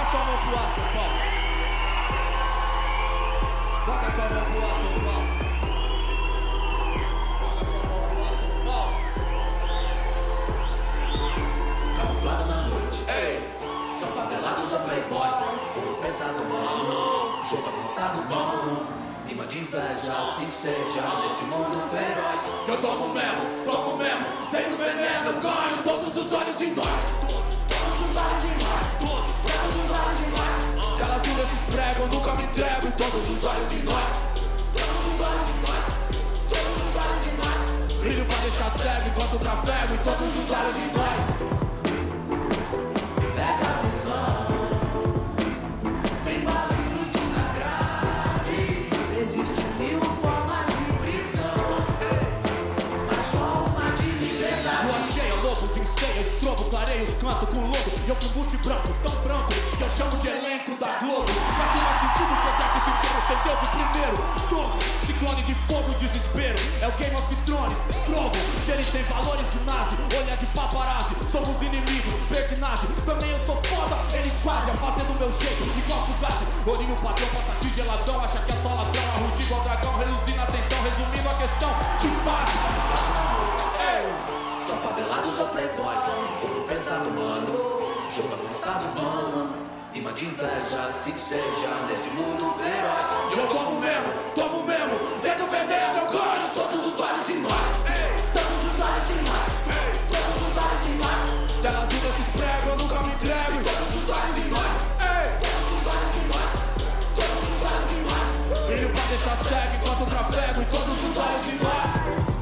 sua mão pro ar, São Paulo. Joga sua mão pro ar, São Paulo. Joga sua mão pro ar, São Paulo. Camuflado na noite, ei. São favelados ou playboys. Ouro pesado, mano. Jogo avançado, vamos. Rima de inveja, assim seja. Nesse mundo feroz. Eu tomo mesmo. Dentro do veneno eu ganho todos os olhos em nós. Todos os olhos em nós. Todos os olhos em nós. Elas ainda se esfregam, nunca me entrego. E todos os olhos em nós. Todos os olhos em nós. Todos os olhos em nós. Brilho pra deixar cego enquanto trafego. E todos os olhos em nós. Pega a visão. Tem bala explodindo na grade. Existem mil formas de prisão, mas só uma de liberdade. Lua cheia, lobos em ceia, estrobo, clareios, canto com lobo. E eu com boot branco, tão branco que eu chamo de elenco da Globo. Faz mais sentido que o exército inteiro entendeu que primeiro todo ciclone de fogo, desespero. É o Game of Thrones, trovo. Se eles têm valores de nazi, olha de paparazzi. Somos inimigos, pertinazzi. Também eu sou foda, eles quase. Fazendo meu jeito, igual fugazi. Olhinho padrão, passa aqui geladão. Acha que é só ladrão, arrude igual dragão. Reluzindo a atenção, resumindo a questão. Que faz? São favelados ou playboys. Ouro pesado, mano. Jogo avançado, vamos. Rima de inveja, assim seja. Nesse mundo feroz. E eu tomo mesmo. Dentro do veneno eu ganho todos os olhos em nós. Todos os olhos em nós. Todos os olhos em nós. Delas ainda se esfregam, eu nunca me entrego. E Todos os olhos em nós. Todos os olhos em nós. Todos os olhos em nós. brilho pra deixar cego enquanto trafego. E todos os olhos em nós.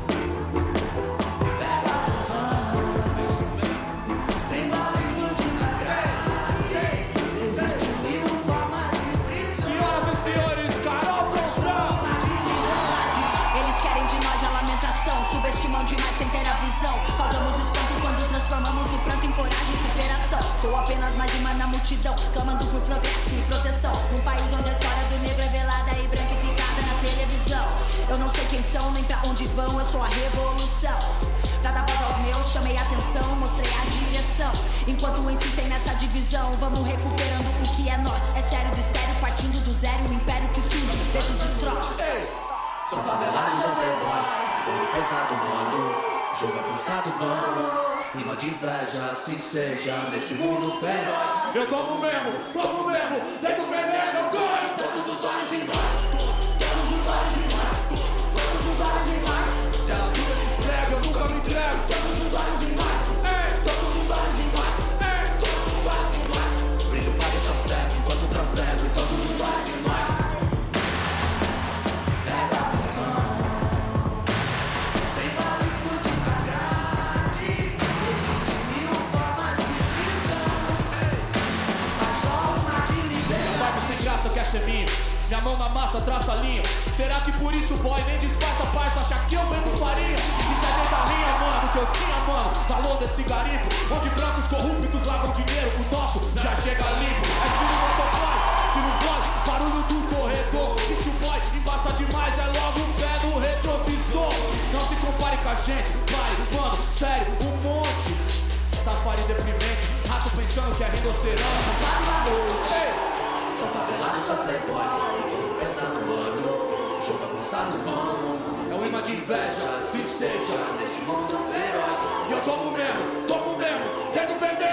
Pega a visão. Tem bala explodindo na grade. Existem mil formas de prisão. Senhoras e senhores, Carol Constrão. Uma de liberdade. Eles querem de nós a lamentação, subestimam demais sem ter a visão. Causamos espanto quando transformamos o pranto em coragem e superação. Sou apenas mais uma na multidão, clamando por progresso e proteção. Num país onde a história do negro é velada e branquificada na televisão. Eu não sei quem são, nem pra onde vão, eu sou a revolução. Pra dar voz aos meus, chamei a atenção, mostrei a direção. Enquanto insistem nessa divisão, vamos recuperando o que é nosso. É sério do estéreo, partindo do zero, o império que surge desses destroços. São favelados ou playboys. Ouro pesado, mano. Jogo avançado, vamos. Rima de inveja, assim seja. Nesse mundo feroz. Eu tomo mesmo. Dentro do veneno eu ganho Todos os olhos em nós. Todos os olhos em nós. Todos os olhos em nós. Delas ainda se esfregam, eu nunca me entrego. Todos os olhos em nós. Todos os olhos em nós. Todos os olhos em nós. Brilho para deixar cego enquanto trafego. E todos os olhos em nós. Pega a visão. Tem bala explodindo na grade. Existem mil formas de prisão, mas só uma de liberdade. Barba sem graça quer ser minha. Minha mão na massa, traça a linha. Será que por isso o boy nem disfarça, parça? Acha que eu vendo farinha? Isso é dentro da linha, mano, que eu tinha, mano. Valor desse garimpo, onde brancos corruptos lavam dinheiro. O nosso já chega limpo. É tiro no motoboy, tiro os olhos, barulho do corredor. E se o boy embaça demais, é logo o pé no retrovisor. Não se compare com a gente, vai, mano, sério, um monte. Safari deprimente, rato pensando que é rinoceronte. Vai na noite. São favelados ou playboys. Ouro pesado, mano. Jogo avançado, vamos. É um imã de inveja, Se seja nesse mundo feroz. e eu tomo mesmo, dentro do veneno.